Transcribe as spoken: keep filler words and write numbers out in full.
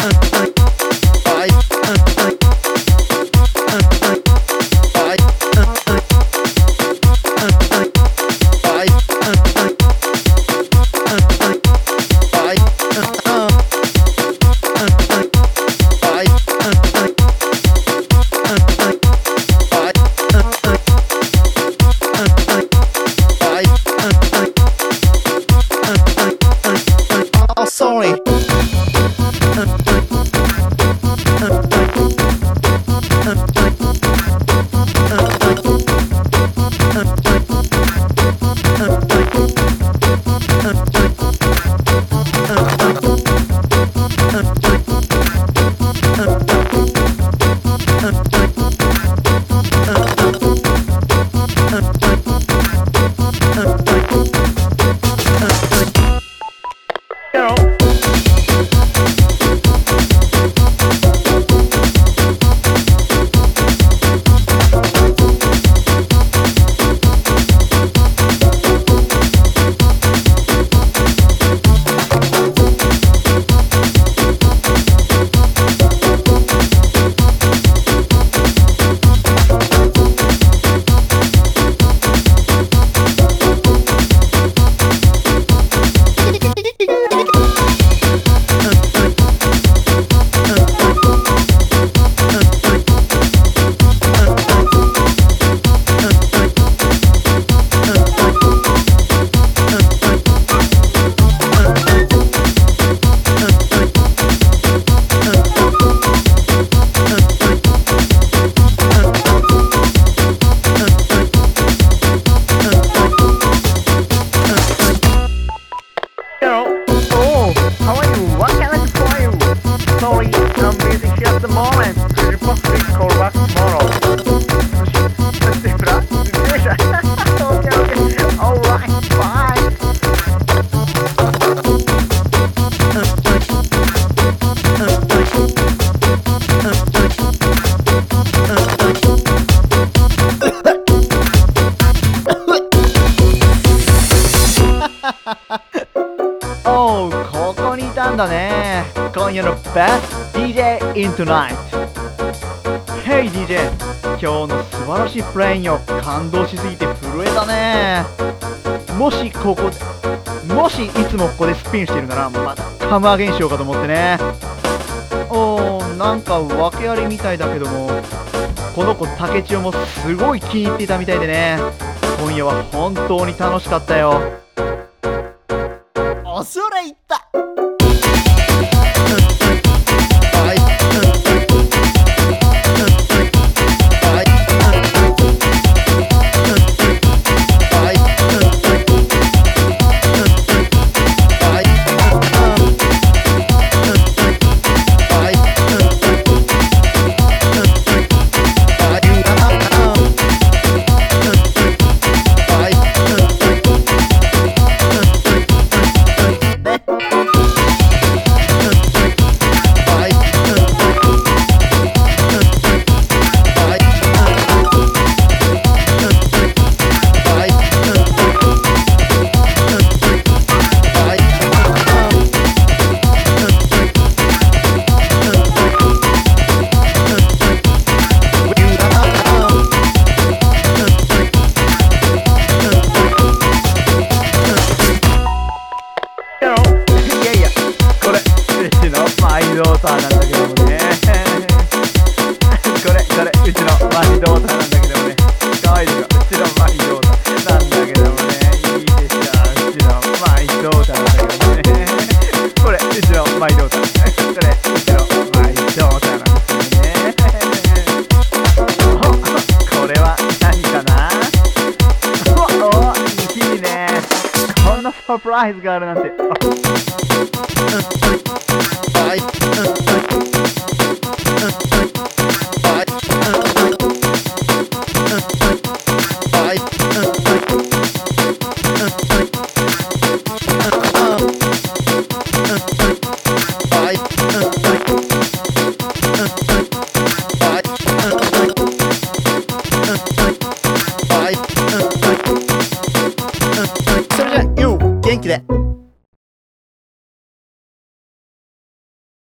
Sorry. Sorry, I'm busy here at the moment. Could you possibly call back tomorrow? Okay, okay. Alright, bye. おう、ここにいたんだね。今夜の Best ディージェー in Tonight。 Hey ディージェー、 今日の素晴らしいプレーによ感動しすぎて震えたね。もしここでもしいつもここでスピンしてるならまたカムアゲンしようかと思ってね。おー、なんか訳ありみたいだけども、この子竹千代もすごい気に入っていたみたいでね。今夜は本当に楽しかったよ。恐れ入った。マイドーターなんだけどもねこれこれうちのマイドーターなんだけどもね、かわいいでしょ。うちのマイドーターなんだけどもね、いいでしょ。うちのマイドーターなんだけどもねこれうちのマイドーターこれうちのマイドーターなんですよねこれは何かな。おお、いいね。こんなサプライズがあるなんて